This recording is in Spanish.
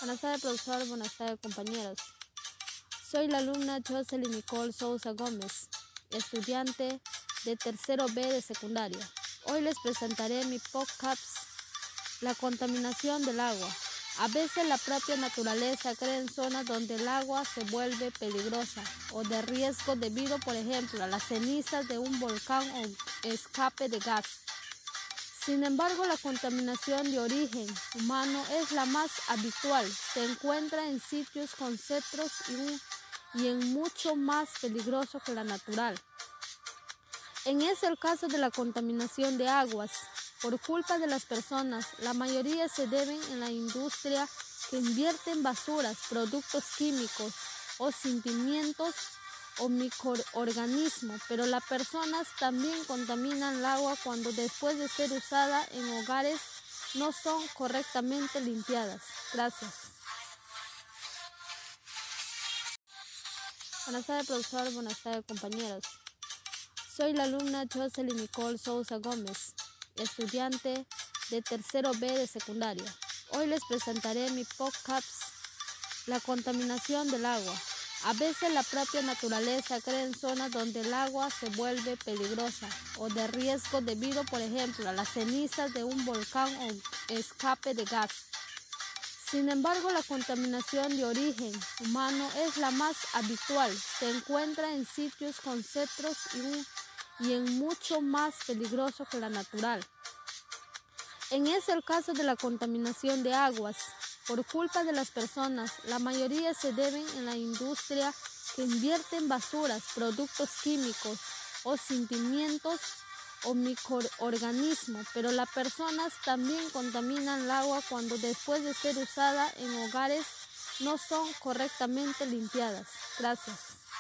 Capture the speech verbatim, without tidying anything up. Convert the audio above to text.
Buenas tardes, profesor. Buenas tardes, compañeros. Soy la alumna Jocelyn Nicole Sousa Gómez, estudiante de tercero B de secundaria. Hoy les presentaré mi podcast, la contaminación del agua. A veces la propia naturaleza crea en zonas donde el agua se vuelve peligrosa o de riesgo debido, por ejemplo, a las cenizas de un volcán o escape de gas. Sin embargo, la contaminación de origen humano es la más habitual. Se encuentra en sitios con centros y, un, y en mucho más peligroso que la natural. En ese el caso de la contaminación de aguas. Por culpa de las personas, la mayoría se deben en la industria que invierte en basuras, productos químicos o sentimientos o microorganismos, pero las personas también contaminan el agua cuando después de ser usada en hogares no son correctamente limpiadas. Gracias. Buenas tardes, profesor. Buenas tardes, compañeros. Soy la alumna Jocelyn Nicole Sousa Gómez, estudiante de tercero B de secundaria. Hoy les presentaré mi podcast, la contaminación del agua. A veces la propia naturaleza crea en zonas donde el agua se vuelve peligrosa o de riesgo debido, por ejemplo, a las cenizas de un volcán o escape de gas. Sin embargo, la contaminación de origen humano es la más habitual. Se encuentra en sitios con centros y, un, y en mucho más peligroso que la natural. En ese el caso de la contaminación de aguas. Por culpa de las personas, la mayoría se deben en la industria que invierte en basuras, productos químicos o sentimientos o microorganismos, pero las personas también contaminan el agua cuando después de ser usada en hogares no son correctamente limpiadas. Gracias.